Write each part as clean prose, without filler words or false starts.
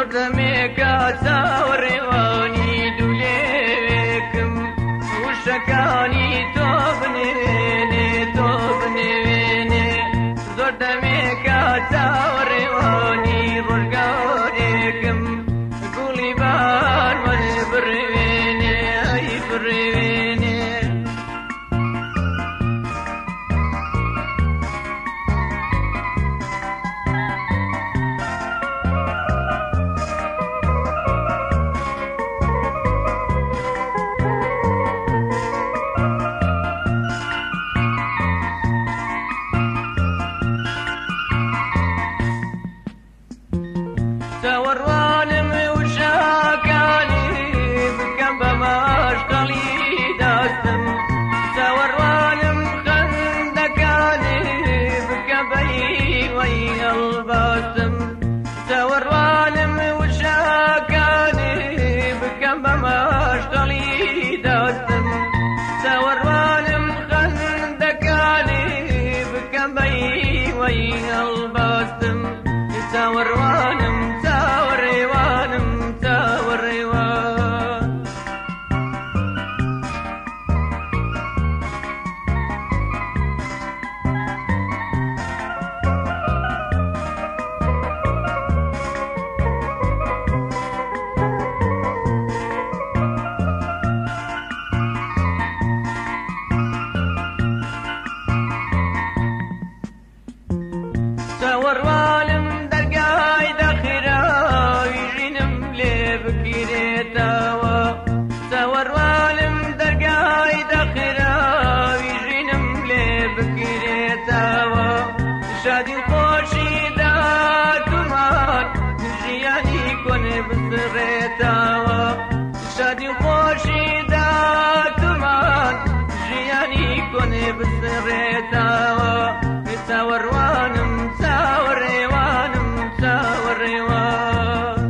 زۆر دەمێکە چاوەڕێوانی دوولێکم وشەکانی تۆ بنێوێنێ تۆ بنێوێنێ زۆر دەمێکە چاوەڕێوانی ڕۆژگارێکم گوڵی بار وەرێ بڕێوێنێ ئەی بڕێوێنێ چاوەڕوانم وشەکانی بکەم بە مەشتەڵی دەستم چاوەڕوانم خەندەکانی بکەم بە هیوەی هەڵبەستم چاوەڕوانم وشەکانی بکەم بە مەشتەڵی دەستم چاوەڕوانم خەندەکانی بکەم بە هیوەی هەڵبەستم چاوەڕوانم چاوەڕێوانم چاوەڕێوان چاوەڕوانم دەرگای دەخراوی ژینم لێ بگیرێتەوە چاوەڕوانم دەرگای دەخراوی ژینم لێ بگیرێتەوە شادی خۆشی داتومان ژیانی کۆنێ بسڕێتەوە شادی خۆشی داتومان ژیانی کۆنێ بسڕێتەوە چاوەڕوانم چاوەڕێوانم چاوەڕێوان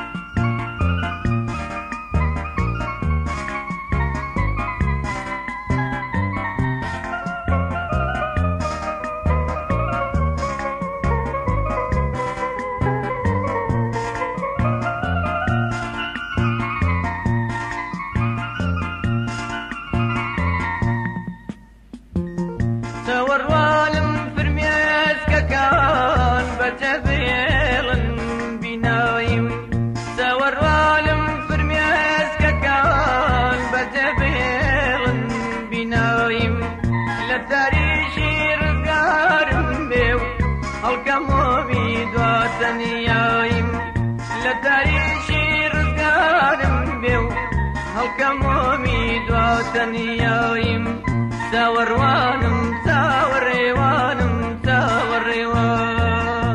چاوەڕوانم فرمێسکەکان بەجەبێڵن بیناویم چاوەڕوانم فرمێسکەکان بەجەبێڵن بیناویم لە تاریشی ڕزگارم بێ و هەڵکەمۆمی دواتەنیاویم لە تاریشی ڕزگارم بێ و هەڵکەمۆمی دواتەنیاویم چاوەڕوانم چاوەڕێوانم چاوەڕێوان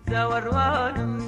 چاوەڕوانم